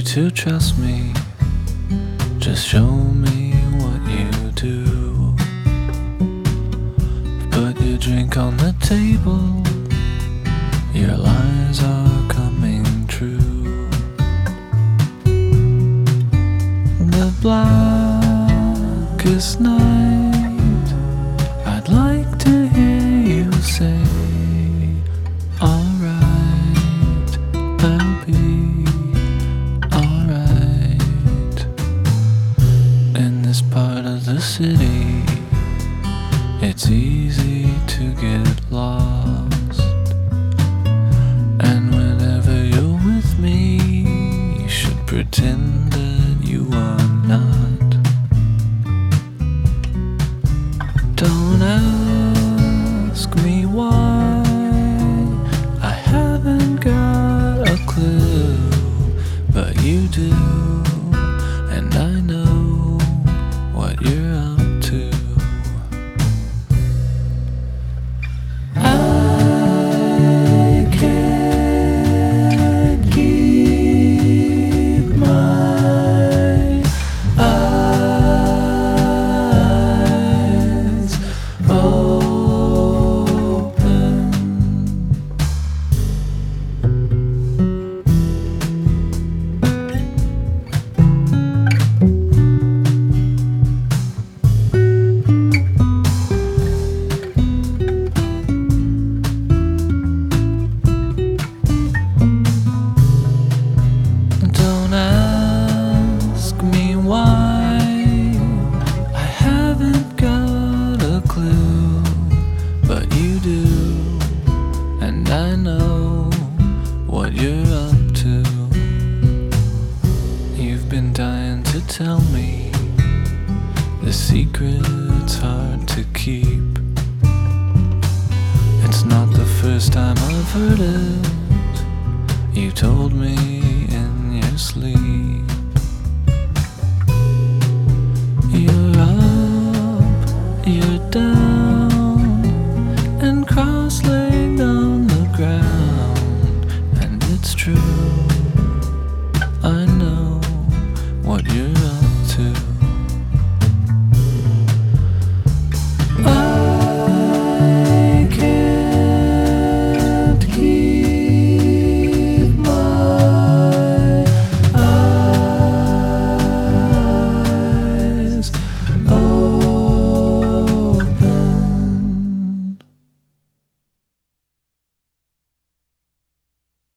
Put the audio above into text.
to trust me. Just show me what you do. Put your drink on the table. Your lies are coming true. The blackest night, I'd like to hear you say, alright, I'll be alright. In this part of the city, it's easy to get lost. And whenever you're with me, you should pretend that you are not. Don't ask me why, I haven't got a clue, but you do, and I know what you're up to. I can't keep my eyes open. Don't ask me why, I haven't got a clue, but you do, and I know what you're up to. You've been dying to tell me the secret's hard to keep. It's not the first time I've heard it. You told me